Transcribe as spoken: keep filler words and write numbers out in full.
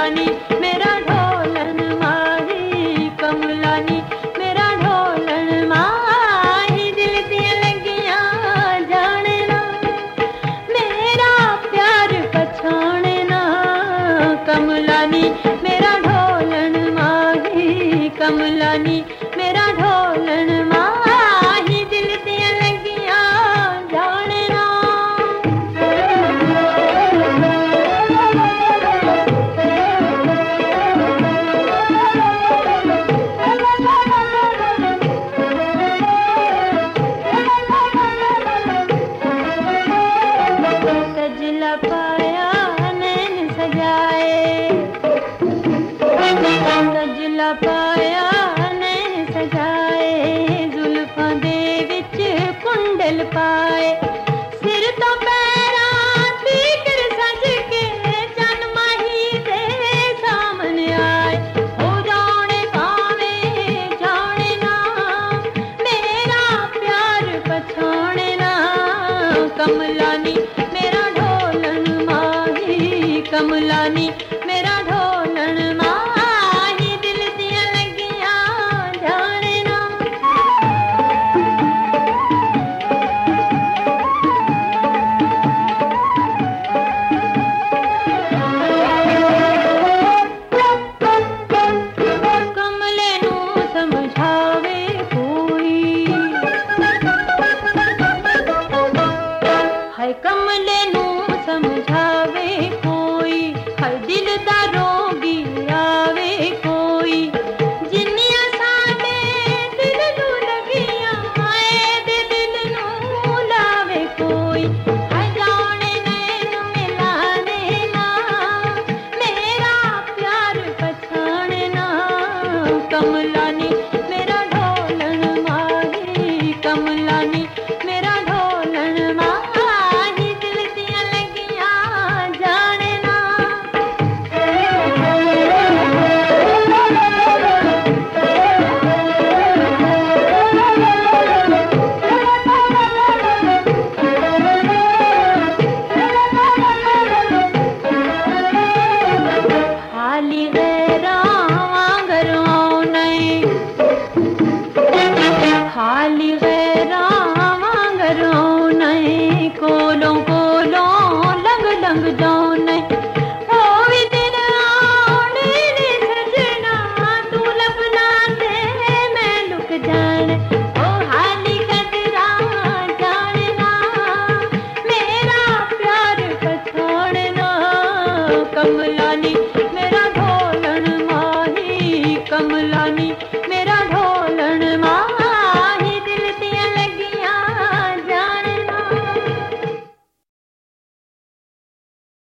कमलानी मेरा ढोलन माही, कमलानी मेरा ढोलन माही, दिल दियां लगियां जाने ना, मेरा प्यार पछाणे ना, कमलानी मेरा ढोलन माही, कमलानी मेरा ढोलन माही, दिल दियां लगियां जाने ना। सजला पाया नैन सजाए, सजला पाया नैन सजाए, जुल्फां दे विच कुंडल पाए, सिर तो पैरां तीकड़ सज के चन माही दे सामने आए, हो जाने भावें जाने ना, मेरा प्यार पछाणे ना, कमलानी मेरा ढोलन माही, कमलानी मेरा ढोलन माही, दिल दियां लगियां जाने ना। कमले नूं समझावे कोई, हाय कमले नूं समझावे कोई, हाय दिल दा रोगी आवे कोई, जिन्नियां साडे दिल नूं लगियां आए दे दिल नूं लावे कोई, हाय जाने नैन मिलाने ना, मेरा प्यार पछाणे ना, कमलानी मेरा ढोलन माही, कमलानी मेरा ढोलन माही, दिल दियां लगियां जाने ना। हाली गैरां वांगर औने, हाली गैरां वांगर औने, कोलों कोलों लंघ लंघ जाऊं।